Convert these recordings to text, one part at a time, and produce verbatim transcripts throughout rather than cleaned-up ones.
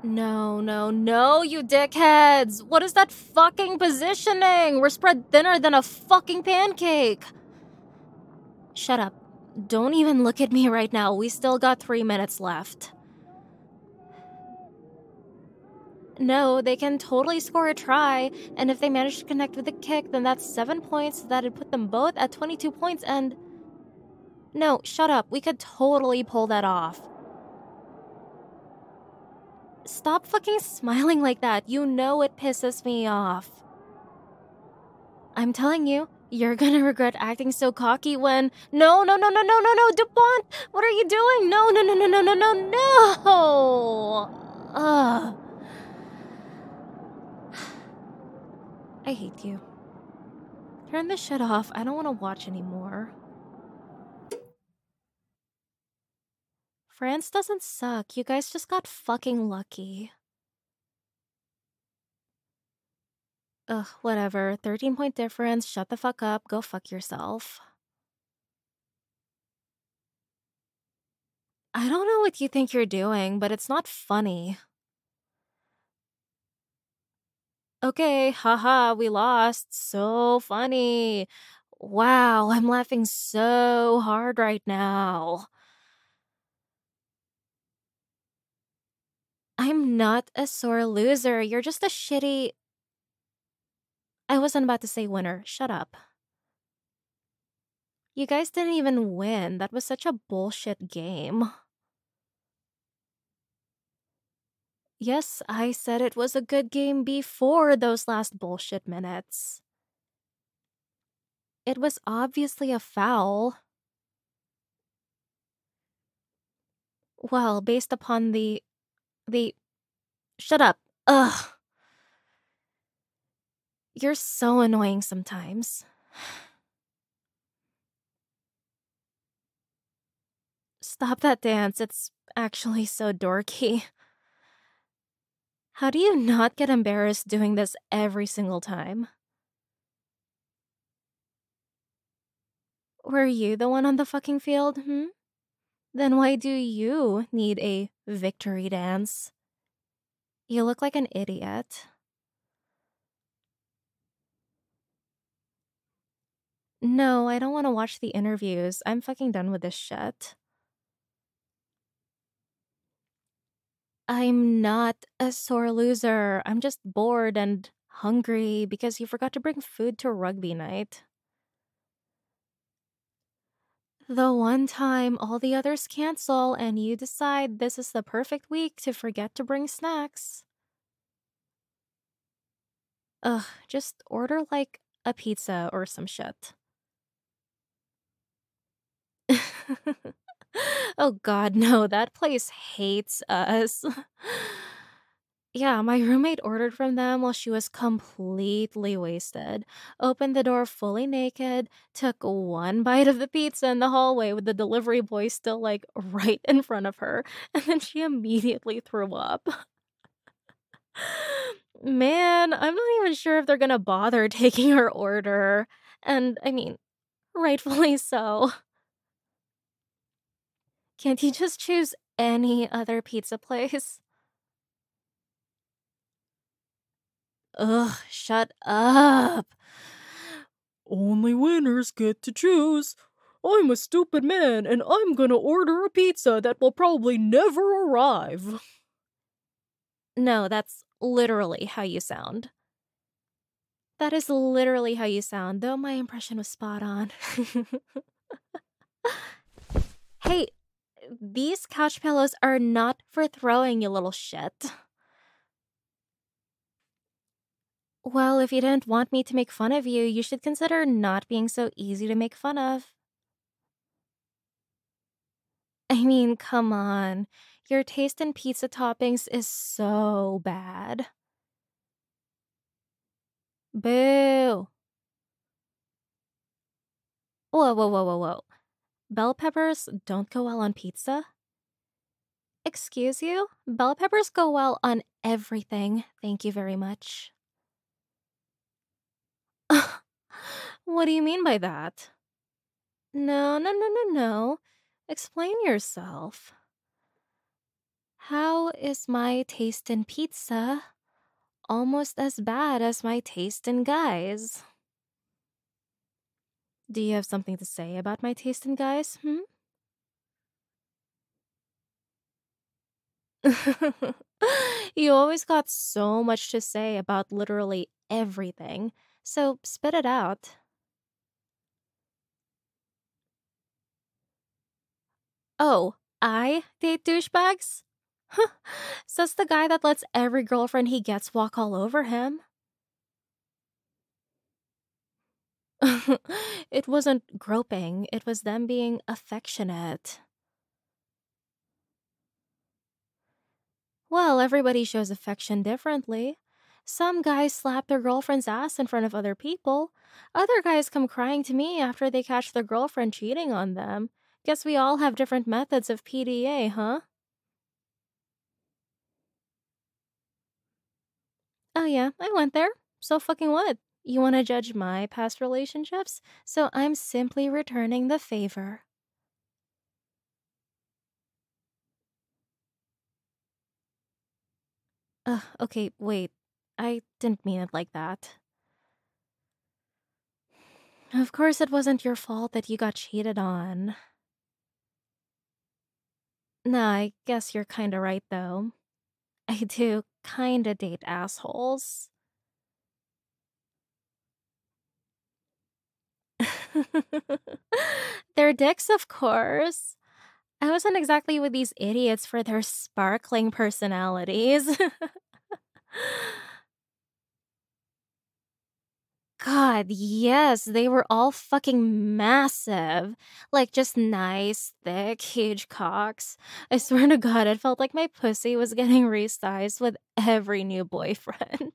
No, no, no, you dickheads! What is that fucking positioning? We're spread thinner than a fucking pancake! Shut up. Don't even look at me right now. We still got three minutes left. No, they can totally score a try, and if they manage to connect with a kick, then that's seven points. That'd put them both at twenty-two points, and... No, shut up. We could totally pull that off. Stop fucking smiling like that. You know it pisses me off. I'm telling you, you're gonna regret acting so cocky when... No, no, no, no, no, no, no, DuPont! What are you doing? No, no, no, no, no, no, no, no! Ugh. I hate you. Turn this shit off. I don't want to watch anymore. France doesn't suck. You guys just got fucking lucky. Ugh, whatever. thirteen point difference. Shut the fuck up. Go fuck yourself. I don't know what you think you're doing, but it's not funny. Okay, haha, we lost. So funny. Wow, I'm laughing so hard right now. I'm not a sore loser. You're just a shitty... I wasn't about to say winner. Shut up. You guys didn't even win. That was such a bullshit game. Yes, I said it was a good game before those last bullshit minutes. It was obviously a foul. Well, based upon the... the... Shut up. Ugh. You're so annoying sometimes. Stop that dance. It's actually so dorky. How do you not get embarrassed doing this every single time? Were you the one on the fucking field, hmm? Then why do you need a victory dance? You look like an idiot. No, I don't want to watch the interviews. I'm fucking done with this shit. I'm not a sore loser. I'm just bored and hungry because you forgot to bring food to rugby night. The one time all the others cancel and you decide this is the perfect week to forget to bring snacks. Ugh, just order like a pizza or some shit. Oh god, no, that place hates us. Yeah, my roommate ordered from them while she was completely wasted. Opened the door fully naked, took one bite of the pizza in the hallway with the delivery boy still like right in front of her, and then she immediately threw up. Man, I'm not even sure if they're gonna bother taking her order. And I mean, rightfully so. Can't you just choose any other pizza place? Ugh, shut up. Only winners get to choose. I'm a stupid man and I'm gonna order a pizza that will probably never arrive. No, that's literally how you sound. That is literally how you sound, though my impression was spot on. Hey, these couch pillows are not for throwing, you little shit. Well, if you didn't want me to make fun of you, you should consider not being so easy to make fun of. I mean, come on. Your taste in pizza toppings is so bad. Boo. Whoa, whoa, whoa, whoa, whoa. Bell peppers don't go well on pizza? Excuse you? Bell peppers go well on everything. Thank you very much. What do you mean by that? No, no, no, no, no. Explain yourself. How is my taste in pizza almost as bad as my taste in guys? Do you have something to say about my taste in guys? Hmm? You always got so much to say about literally everything, so spit it out. Oh, I date douchebags? Huh, says the guy that lets every girlfriend he gets walk all over him. It wasn't groping, it was them being affectionate. Well, everybody shows affection differently. Some guys slap their girlfriend's ass in front of other people. Other guys come crying to me after they catch their girlfriend cheating on them. Guess we all have different methods of P D A, huh? Oh, yeah, I went there. So fucking what? You wanna judge my past relationships? So I'm simply returning the favor. Ugh, okay, wait. I didn't mean it like that. Of course, it wasn't your fault that you got cheated on. Nah, I guess you're kinda right, though. I do kinda date assholes. They're dicks, of course. I wasn't exactly with these idiots for their sparkling personalities. God, yes, they were all fucking massive. Like, just nice, thick, huge cocks. I swear to God, it felt like my pussy was getting resized with every new boyfriend.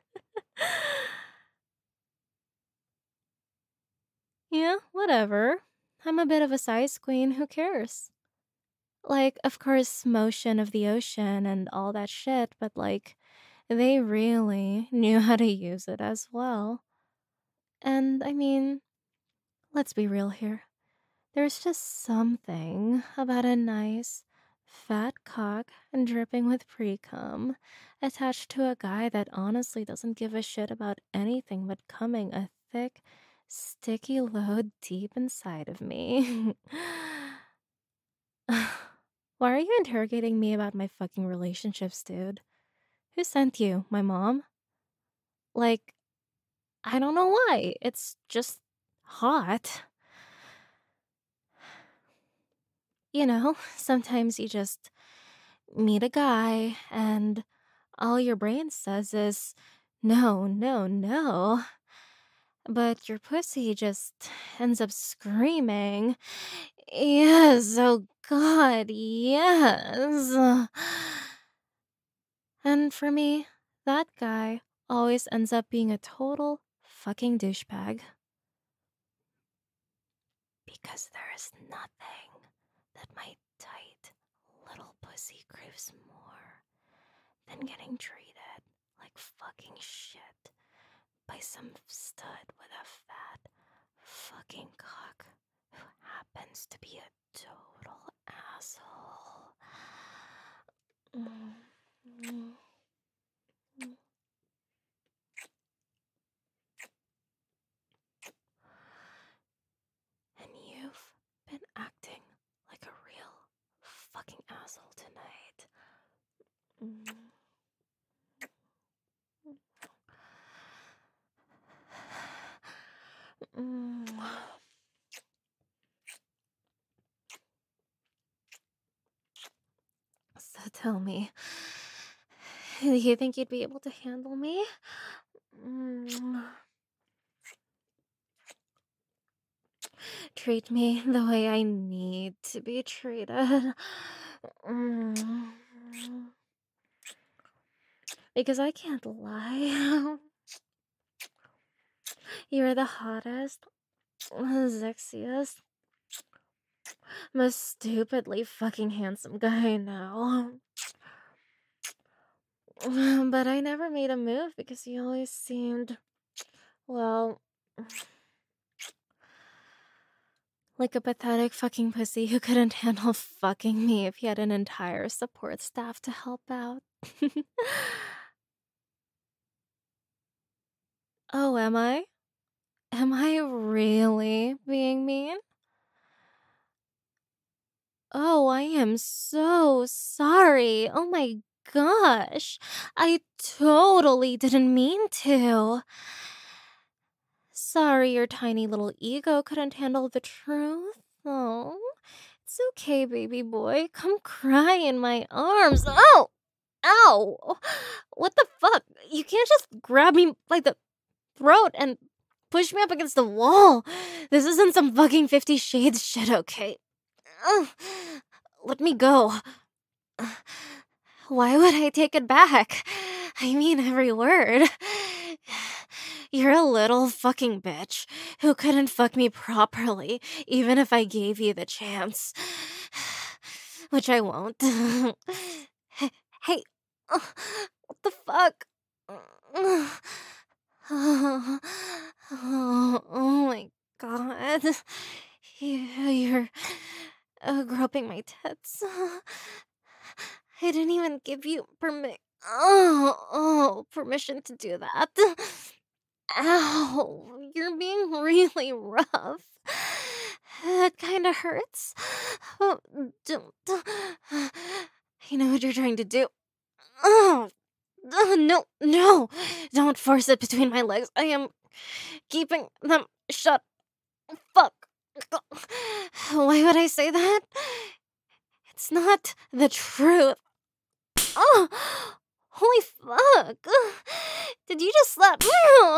Yeah, whatever. I'm a bit of a size queen, who cares? Like, of course, motion of the ocean and all that shit, but like, they really knew how to use it as well. And I mean, let's be real here. There's just something about a nice, fat cock and dripping with pre cum attached to a guy that honestly doesn't give a shit about anything but coming a thick, sticky load deep inside of me. Why are you interrogating me about my fucking relationships, dude? Who sent you? My mom? Like, I don't know why. It's just hot. You know, sometimes you just meet a guy and all your brain says is, no, no, no. But your pussy just ends up screaming, yes, oh God, yes. And for me, that guy always ends up being a total fucking douchebag. Because there is nothing that my tight little pussy craves more than getting treated like fucking shit by some stud with a fat fucking cock who happens to be a total asshole. Mm. And you've been acting like a real fucking asshole tonight. Mm. Mm. So tell me, do you think you'd be able to handle me? Mm. Treat me the way I need to be treated. Mm. Because I can't lie. You're the hottest, sexiest, most stupidly fucking handsome guy I know. But I never made a move because you always seemed, well, Like a pathetic fucking pussy who couldn't handle fucking me if he had an entire support staff to help out. Oh, am I? Am I really being mean? Oh, I am so sorry. Oh my gosh. I totally didn't mean to. Sorry, your tiny little ego couldn't handle the truth. Oh, it's okay, baby boy. Come cry in my arms. Oh! Ow! What the fuck? You can't just grab me by the throat and push me up against the wall. This isn't some fucking Fifty Shades shit, okay? Ugh. Let me go. Why would I take it back? I mean every word. You're a little fucking bitch who couldn't fuck me properly, even if I gave you the chance. Which I won't. Hey, uh, what the fuck? Oh, oh, oh my god. You, you're uh, groping my tits. I didn't even give you permi- oh, oh, permission to do that. Ow, you're being really rough. It kind of hurts. Oh, don't. I know what you're trying to do. Oh, uh, no, no. Don't force it between my legs. I am keeping them shut. Fuck. Why would I say that? It's not the truth. Oh, holy fuck. Did you just slap me?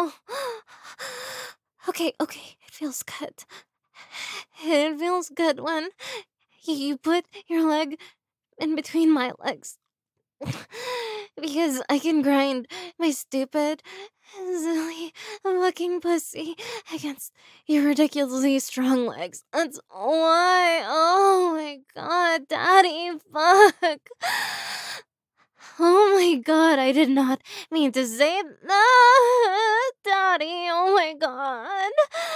Okay, okay, it feels good. It feels good when you put your leg in between my legs. Because I can grind my stupid, silly fucking pussy against your ridiculously strong legs. That's why. Oh my god, daddy, fuck. Oh my god, I did not mean to say that, daddy. Oh my god.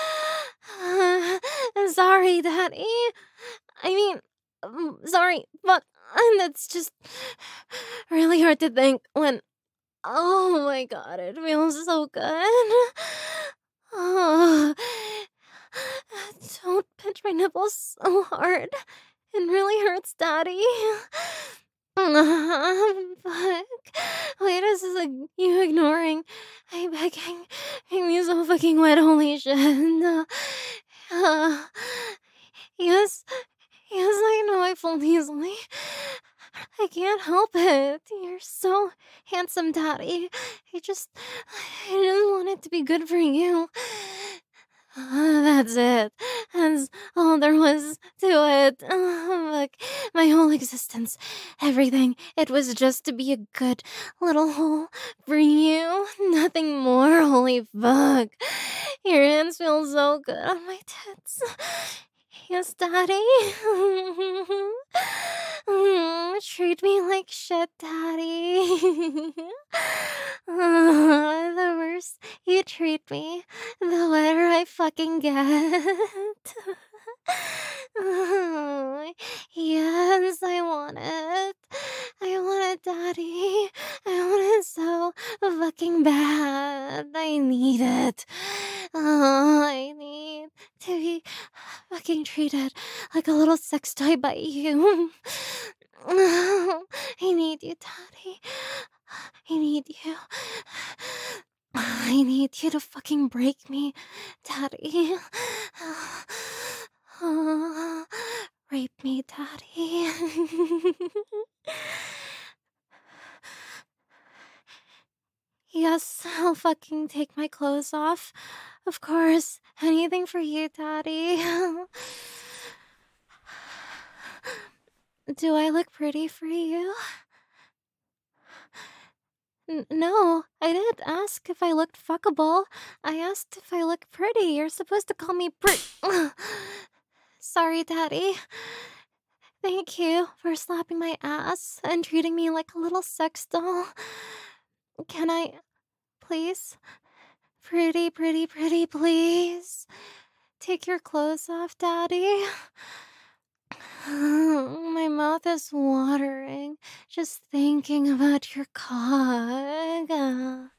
Uh, sorry, daddy. I mean, um, sorry, fuck. And that's just really hard to think when. Oh my god, it feels so good. Oh, don't pinch my nipples so hard. It really hurts, daddy. Fuck. Wait, this is like you ignoring. I'm begging. Make me so fucking wet, holy shit. Uh, yes, yes, I know I fall easily. I can't help it. You're so handsome, daddy. I just, I didn't want it to be good for you. Uh, that's it. That's all there was to it. Uh, like, my whole existence, everything, it was just to be a good little hole for you. Nothing more, holy fuck. Your hands feel so good on my tits. Yes, daddy. Mm, treat me like shit, daddy. Uh, the worse you treat me, the wetter I fucking get. Oh, yes, I want it. I want it, daddy. I want it so fucking bad. I need it. Oh, I need to be fucking treated like a little sex toy by you. I need you, daddy. I need you. I need you to fucking break me, daddy. Oh, rape me, daddy. Yes, I'll fucking take my clothes off. Of course, anything for you, daddy. Do I look pretty for you? N- no, I didn't ask if I looked fuckable. I asked if I look pretty. You're supposed to call me pretty. Sorry, daddy. Thank you for slapping my ass and treating me like a little sex doll. Can I, please? Pretty, pretty, pretty, please. take your clothes off, Daddy? My mouth is watering just thinking about your cock.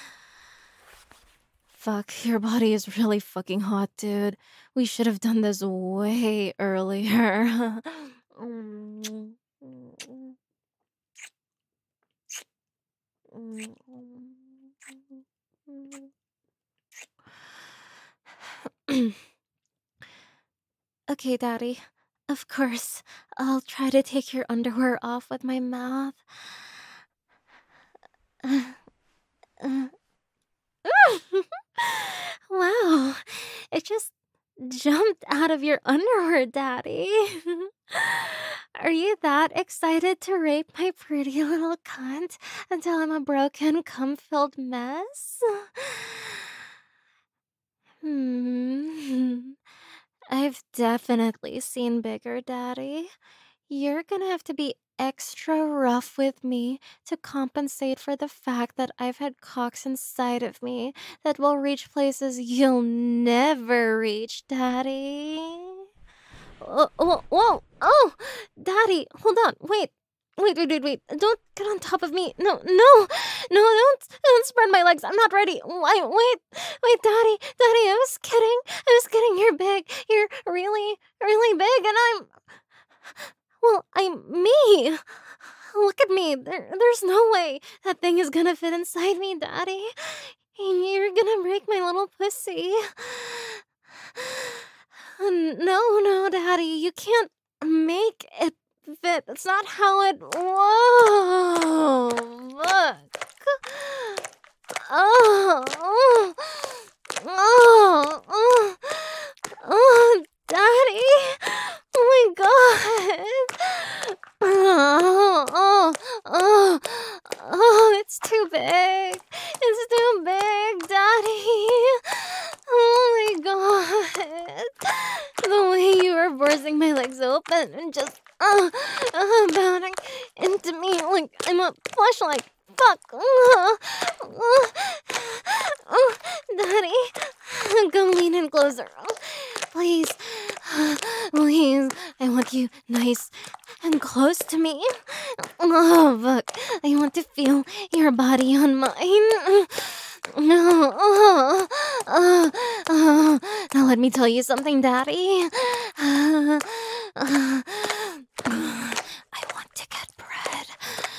Fuck, your body is really fucking hot, dude. We should have done this way earlier. Okay, Daddy. Of course. I'll try to take your underwear off with my mouth. Wow. It just jumped out of your underwear, Daddy. Are you that excited to rape my pretty little cunt until I'm a broken, cum-filled mess? Hmm. I've definitely seen bigger, Daddy. You're gonna have to be extra rough with me to compensate for the fact that I've had cocks inside of me that will reach places you'll never reach, Daddy. Oh, oh, whoa, oh, Daddy, hold on, wait. Wait, wait, wait, wait. Don't get on top of me. No, no, no, don't, don't spread my legs. I'm not ready. Wait, wait, wait, Daddy, Daddy, I was kidding. I was kidding. You're big. You're really, really big, and I'm, well, I'm me. Look at me. There, there's no way that thing is gonna fit inside me, Daddy. You're gonna break my little pussy. No, no, Daddy, you can't make it fit. That's not how it. Whoa! Look. Oh, oh, oh, oh, oh, Daddy! Oh my God! Oh, oh, oh, oh! It's too big. It's too big, Daddy. Oh my God! The way you were forcing my legs open and just. Uh, uh, bounding into me like I'm a fleshlight. Fuck. Uh, uh, uh, Daddy, come lean in closer. Please. Please. I want you nice and close to me. Oh, fuck. I want to feel your body on mine. No. Oh, oh, oh. Now let me tell you something, Daddy. Uh, uh, I want to get bread,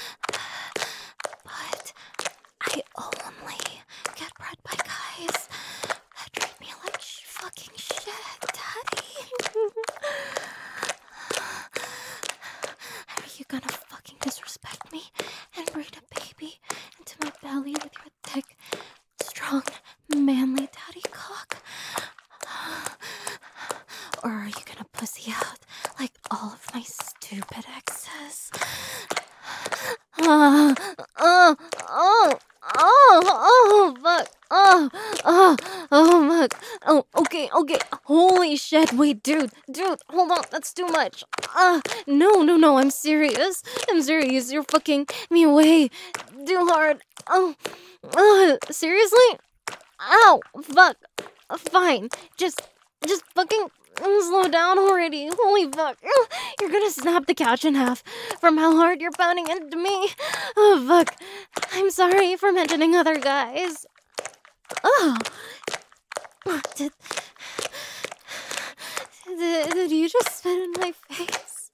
but I only get bread by guys that treat me like sh- fucking shit, Daddy. Are you gonna fucking disrespect me and breed a baby into my belly with your thick, strong, manly daddy cock? Or are you gonna pussy out like all of my stupid exes? Oh, oh, oh, oh, oh, fuck. Oh, oh, oh, fuck. Oh, okay, okay. Holy shit. Wait, dude, dude, hold on. That's too much. Uh, no, no, no. I'm serious. I'm serious. You're fucking me way too hard. Oh, uh, seriously? Ow, fuck. Fine. Just, just fucking. Slow down already. Holy fuck. You're gonna snap the couch in half from how hard you're pounding into me. Oh, fuck. I'm sorry for mentioning other guys. Oh. Did, did, did you just spit in my face?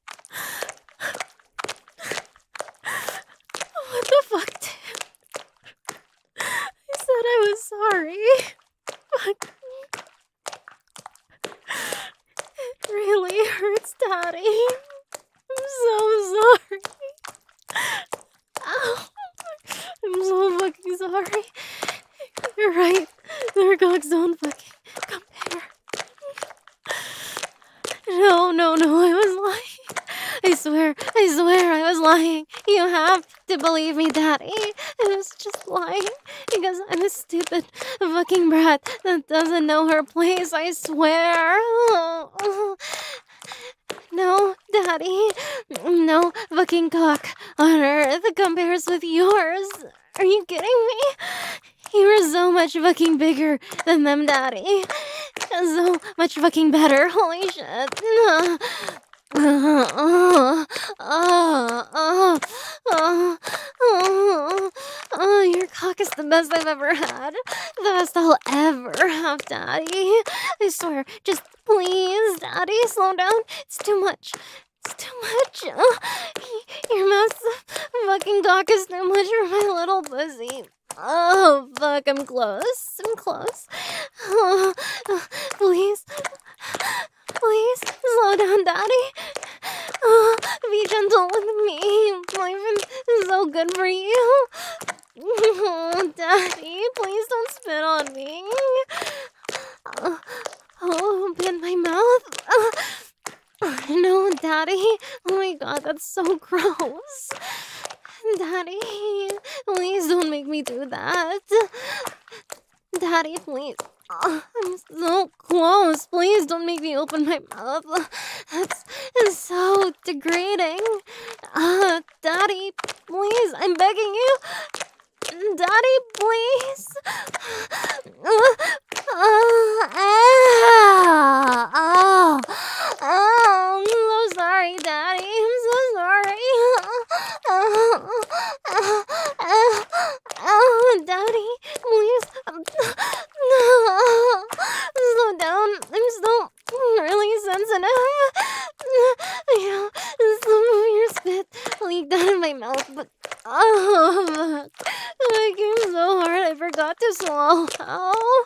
What the fuck, dude? I said I was sorry. Fuck. It really hurts, Daddy. I'm so sorry. Ow. I'm so fucking sorry. You're right. Their cocks don't fucking compare. No, no, no, I was lying. I swear, I swear I was lying. You have to believe me, Daddy. I was just lying because I'm a stupid fucking brat that doesn't know her place, I swear. No, Daddy. No fucking cock on earth compares with yours. Are you kidding me? You were so much fucking bigger than them, Daddy. So much fucking better. Holy shit. Oh, oh, oh, oh, oh, oh, your cock is the best I've ever had. The best I'll ever have, Daddy. I swear, just please, Daddy, slow down. It's too much. It's too much. Oh, your massive fucking cock is too much for my little pussy. Oh, fuck, I'm close. I'm close. Oh, oh, please. Please, slow down, Daddy. Oh, be gentle with me. Life is so good for you. Oh, Daddy, please don't spit on me. Oh, oh open my mouth. Oh, no, Daddy. Oh my god, that's so gross. Daddy, please don't make me do that. Daddy, please. Oh, I'm so close. Please don't make me open my mouth. That's, that's so degrading. Uh, Daddy, please, I'm begging you. Daddy, please. Uh, uh, ah, oh, oh, I'm so sorry, Daddy. I'm so sorry. Oh, oh, oh, oh, Daddy, please. No. Slow down. I'm still really sensitive. You know, some of your spit leaked out of my mouth, but oh, fuck. I came so hard I forgot to swallow. Oh,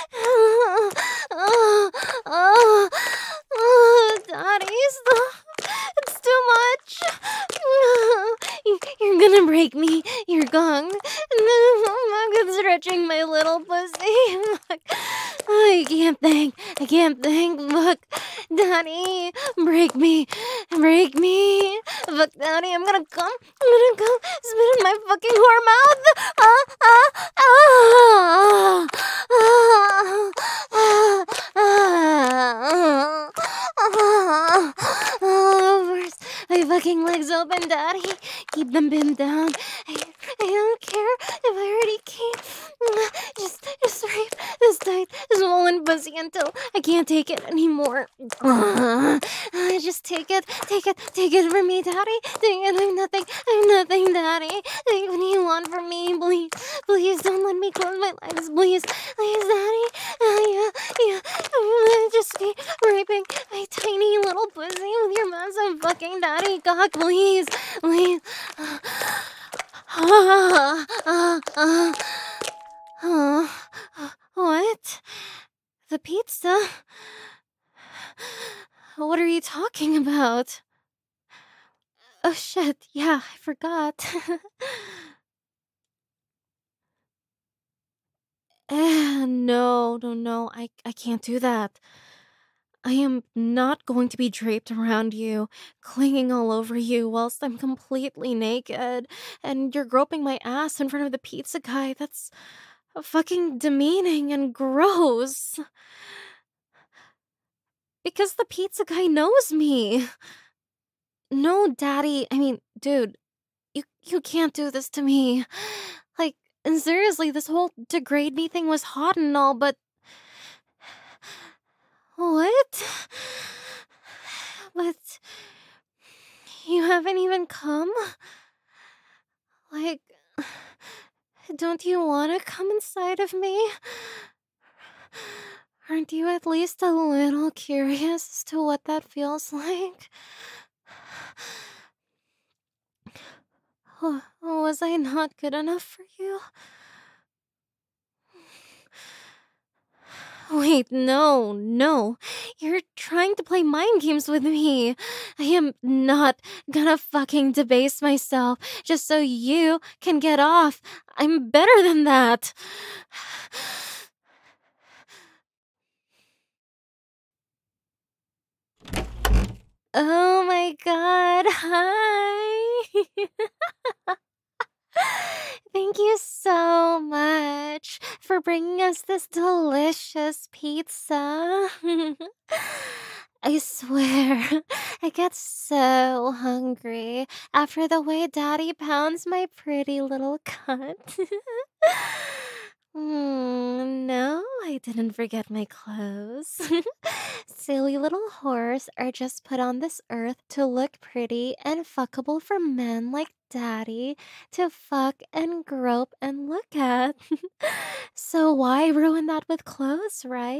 oh, oh, oh, Daddy, stop. It's too much. You're gonna break me. You're gong. I'm stretching my little pussy. I can't think. I can't think. Look, Daddy, break me. Break me. Look, Daddy, I'm gonna come. I'm gonna come. Spit in my fucking whore mouth. Ah, ah, ah, ah, ah, ah, ah, ah. First, my fucking legs open, Daddy. Keep them pinned down. I, I don't care if I already came. Just, just rape this tight, swollen pussy until I can't take it anymore. Uh, just take it, take it, take it from me, Daddy. Take it, I'm nothing, I'm nothing, Daddy. Take what you want from me, please. Please don't let me close my legs, please. Please, Daddy. Uh, yeah, yeah. Uh, just be raping my tiny little pussy with your massive fucking daddy cock, please. Please. Uh, uh, uh, uh, uh, what? The pizza? What are you talking about? Oh shit, yeah, I forgot. Eh, no, no, no, I, I can't do that. I am not going to be draped around you, clinging all over you whilst I'm completely naked, and you're groping my ass in front of the pizza guy. That's fucking demeaning and gross. Because the pizza guy knows me. No, Daddy, I mean, dude, you you can't do this to me. Like, and seriously, this whole degrade me thing was hot and all, but what? But you haven't even come? Like, don't you want to come inside of me? Aren't you at least a little curious as to what that feels like? Was I not good enough for you? Wait, no, no. You're trying to play mind games with me. I am not gonna fucking debase myself just so you can get off. I'm better than that. Oh my god, hi! Thank you so much for bringing us this delicious pizza. I swear, I get so hungry after the way Daddy pounds my pretty little cunt. Mm, no, I didn't forget my clothes. Silly little whores are just put on this earth to look pretty and fuckable for men like Daddy to fuck and grope and look at. So why ruin that with clothes, right?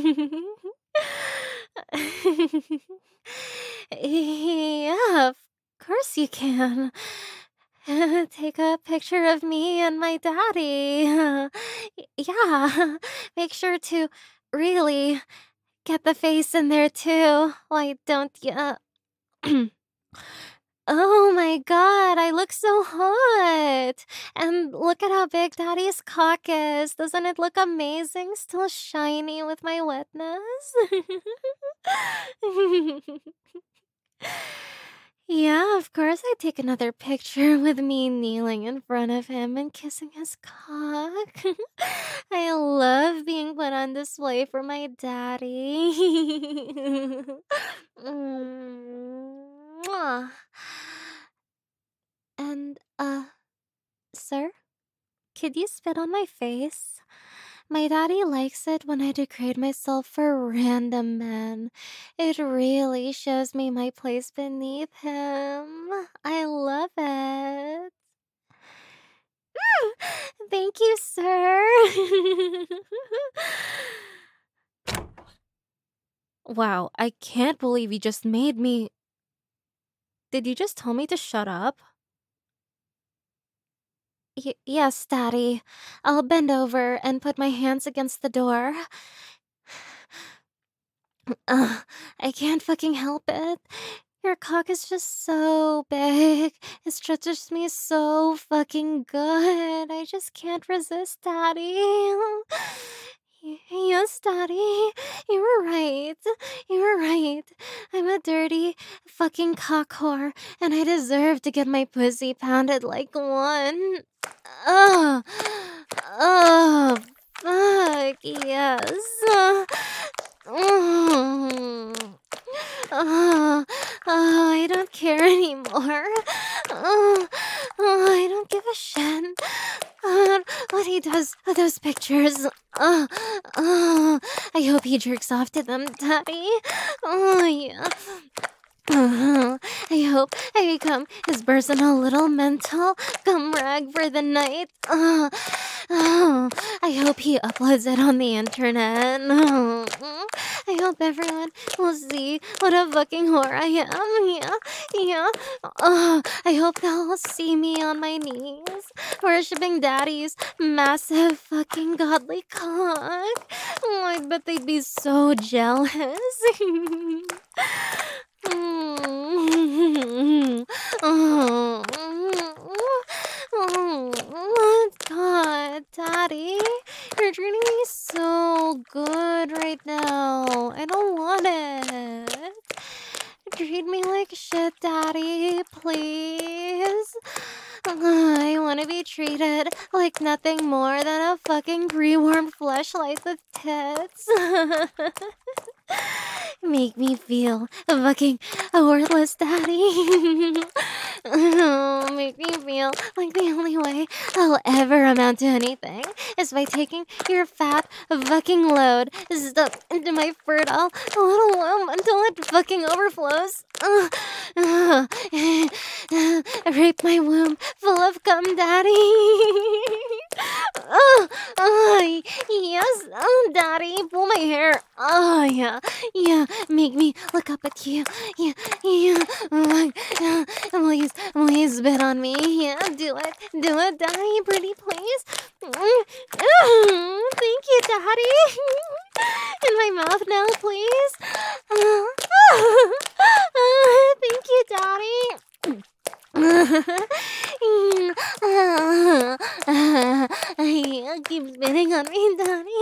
Yeah, of course you can. Take a picture of me and my daddy. Yeah, make sure to really get the face in there too. Why don't you? Oh my god, I look so hot! And look at how big Daddy's cock is. Doesn't it look amazing? Still shiny with my wetness? Yeah, of course I'd take another picture with me kneeling in front of him and kissing his cock. I love being put on display for my daddy. Mwah. And, uh, sir, could you spit on my face? My daddy likes it when I degrade myself for random men. It really shows me my place beneath him. I love it. Thank you, sir. Wow, I can't believe you just made me. Did you just tell me to shut up? Y- yes, Daddy. I'll bend over and put my hands against the door. Ugh, I can't fucking help it. Your cock is just so big. It stretches me so fucking good. I just can't resist, Daddy. Y- Yes, Daddy. You were right. You were right. I'm a dirty fucking cock whore, and I deserve to get my pussy pounded like one. Oh, oh, fuck, yes. Mm. Oh, oh, I don't care anymore. Oh, oh, I don't give a shit uh, what he does with those pictures. Oh, oh, I hope he jerks off to them, Daddy. Oh, yeah. Uh, I hope I become his personal little mental cum rag for the night. Uh, oh, I hope he uploads it on the internet. Oh, I hope everyone will see what a fucking whore I am. Yeah, yeah. Oh, I hope they'll see me on my knees, worshipping Daddy's massive fucking godly cock. Oh, I bet they'd be so jealous. Mm. Oh, oh, God, Daddy, you're treating me so good right now. I don't want it. Treat me like shit, Daddy, please. I want to be treated like nothing more than a fucking pre-warmed fleshlight with tits. Make me feel fucking worthless, Daddy. Oh, make me feel like the only way I'll ever amount to anything is by taking your fat fucking load stuck into my fertile little womb until it fucking overflows. Uh, uh, rape my womb full of cum, Daddy. Oh, oh, yes, oh, Daddy, pull my hair. Oh, yeah, yeah, make me look up at you. Yeah, yeah, oh, yeah. Please, please spit on me. Yeah, do it, do it, Daddy, pretty please. Mm, mm, thank you, Daddy. In my mouth now, please. Uh, thank you, Daddy. Keep spitting on me, Daddy.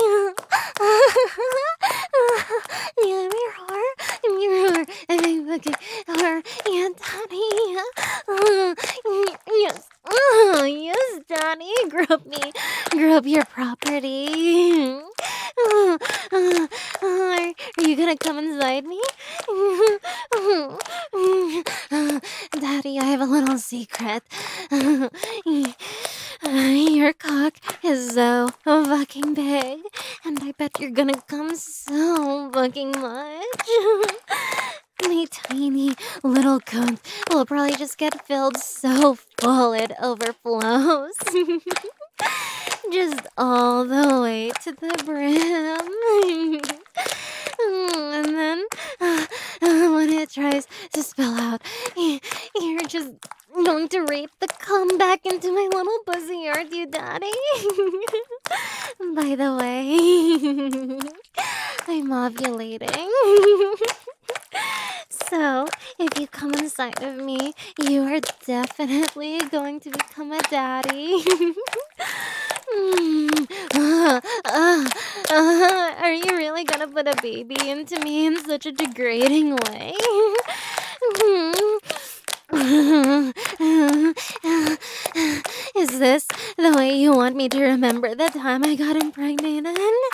Yeah, I'm your whore. I'm your whore. I'm a fucking whore. Yeah, Daddy. Yes. Oh, yes, Daddy. Grub me. Grub your property. Oh, oh, oh, are you gonna come inside me? Daddy, I have a little secret. Your cock is so fucking big, and I bet you're gonna come so fucking much. My tiny little cunt will probably just get filled so full it overflows. Just all the way to the brim. And then, uh, uh, when it tries to spill out, y- you're just going to rape the cum back into my little pussy, aren't you, Daddy? By the way, I'm ovulating. So, if you come inside of me, you are definitely going to become a daddy. Mm. Uh, uh, uh, are you really gonna put a baby into me in such a degrading way? Is this the way you want me to remember the time I got impregnated?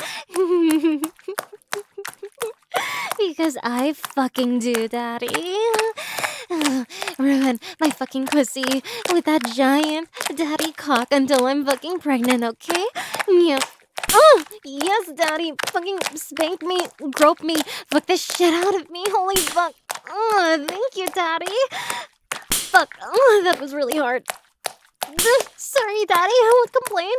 Because I fucking do, Daddy. Ruin my fucking pussy with that giant daddy cock until I'm fucking pregnant, okay? Yeah. Oh, yes, Daddy. Fucking spank me, grope me, fuck the shit out of me. Holy fuck. Oh, thank you, Daddy. Fuck. Oh, that was really hard. Sorry, Daddy. I won't complain.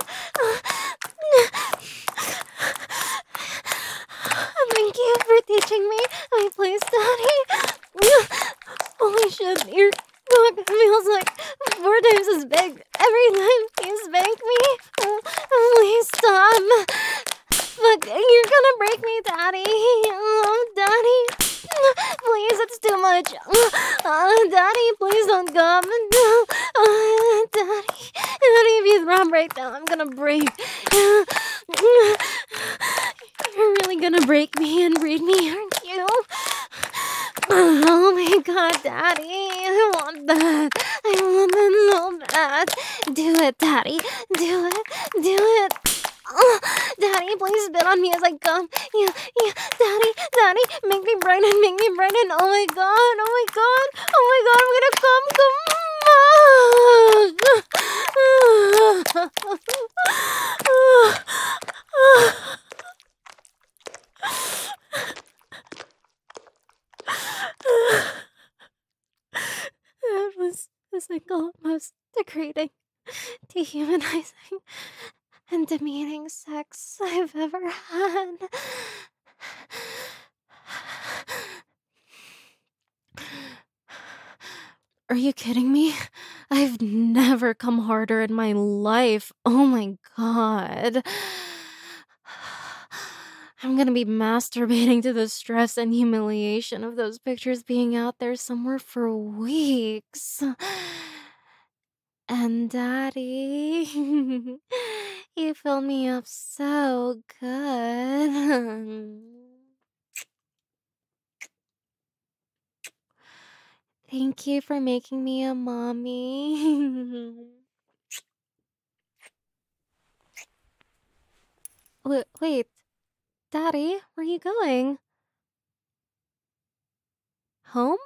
Thank you for teaching me my place, Daddy. Holy shit, your cock feels like four times as big every time you spank me. Please stop. Fuck, you're gonna break me, Daddy. Oh, Daddy. Please, it's too much. Uh, Daddy, please don't come. Uh, Daddy, Daddy, if you throb right now, I'm gonna break. You're really gonna break me and breed me, aren't you? Oh my god, Daddy, I want that. I want that so bad. Do it, Daddy. Do it. Do it. Oh, Daddy, please spit on me as I come. Yeah, yeah, Daddy, Daddy, make me pregnant, make me pregnant. Oh my god, oh my god, oh my god, I'm gonna come. That was the single most degrading, dehumanizing, and demeaning sex I've ever had. Are you kidding me? I've never come harder in my life. Oh my god. I'm gonna be masturbating to the stress and humiliation of those pictures being out there somewhere for weeks. And Daddy, you filled me up so good. Thank you for making me a mommy. wait, wait, Daddy, where are you going? Home?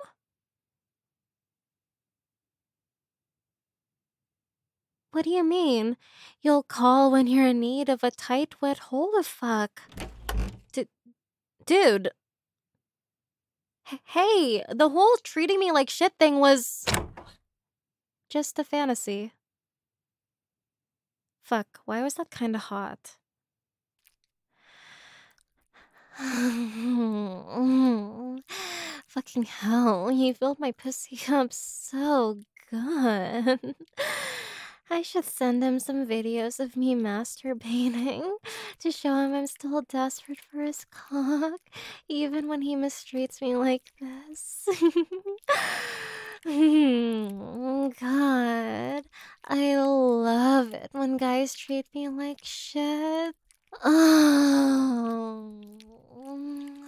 What do you mean? You'll call when you're in need of a tight, wet hole to fuck. D- dude. H- hey, the whole treating me like shit thing was just a fantasy. Fuck, why was that kinda hot? Fucking hell, you filled my pussy up so good. I should send him some videos of me masturbating to show him I'm still desperate for his cock, even when he mistreats me like this. God, I love it when guys treat me like shit. Oh.